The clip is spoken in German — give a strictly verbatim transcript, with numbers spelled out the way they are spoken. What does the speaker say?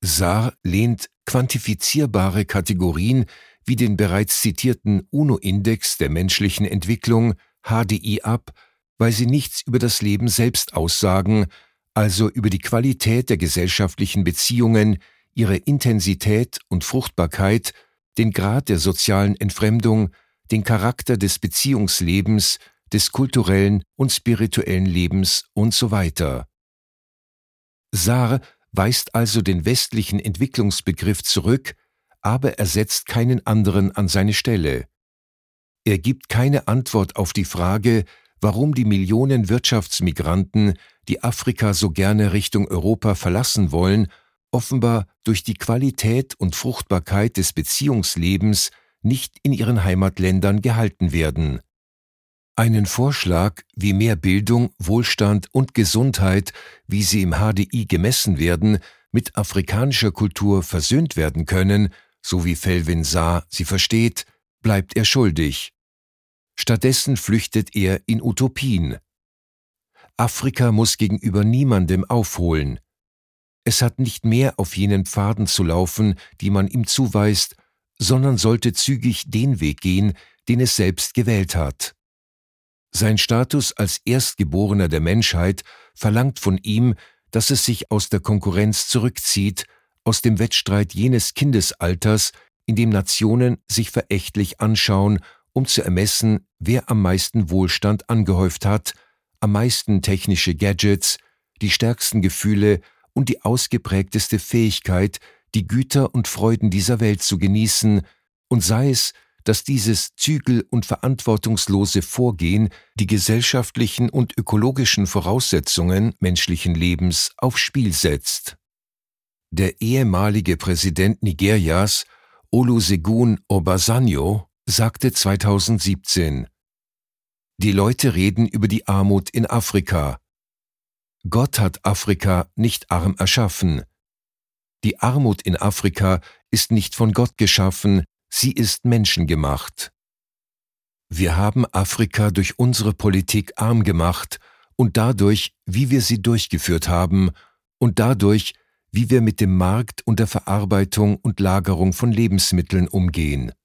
Saar lehnt quantifizierbare Kategorien wie den bereits zitierten UNO-Index der menschlichen Entwicklung H D I ab, weil sie nichts über das Leben selbst aussagen, also über die Qualität der gesellschaftlichen Beziehungen, ihre Intensität und Fruchtbarkeit, den Grad der sozialen Entfremdung, den Charakter des Beziehungslebens, des kulturellen und spirituellen Lebens und so weiter. Saar weist also den westlichen Entwicklungsbegriff zurück, aber er setzt keinen anderen an seine Stelle. Er gibt keine Antwort auf die Frage, warum die Millionen Wirtschaftsmigranten, die Afrika so gerne Richtung Europa verlassen wollen, offenbar durch die Qualität und Fruchtbarkeit des Beziehungslebens nicht in ihren Heimatländern gehalten werden. Einen Vorschlag, wie mehr Bildung, Wohlstand und Gesundheit, wie sie im H D I gemessen werden, mit afrikanischer Kultur versöhnt werden können, so wie Felwine Sarr sie versteht, bleibt er schuldig. Stattdessen flüchtet er in Utopien. Afrika muss gegenüber niemandem aufholen. Es hat nicht mehr auf jenen Pfaden zu laufen, die man ihm zuweist, sondern sollte zügig den Weg gehen, den es selbst gewählt hat. Sein Status als Erstgeborener der Menschheit verlangt von ihm, dass es sich aus der Konkurrenz zurückzieht, aus dem Wettstreit jenes Kindesalters, in dem Nationen sich verächtlich anschauen, um zu ermessen, wer am meisten Wohlstand angehäuft hat, am meisten technische Gadgets, die stärksten Gefühle und die ausgeprägteste Fähigkeit, die Güter und Freuden dieser Welt zu genießen, und sei es, dass dieses zügel- und verantwortungslose Vorgehen die gesellschaftlichen und ökologischen Voraussetzungen menschlichen Lebens aufs Spiel setzt. Der ehemalige Präsident Nigerias, Olusegun Obasanjo, sagte zweitausendsiebzehn: Die Leute reden über die Armut in Afrika. Gott hat Afrika nicht arm erschaffen. Die Armut in Afrika ist nicht von Gott geschaffen, sie ist menschengemacht. Wir haben Afrika durch unsere Politik arm gemacht und dadurch, wie wir sie durchgeführt haben, und dadurch, wie wir mit dem Markt und der Verarbeitung und Lagerung von Lebensmitteln umgehen.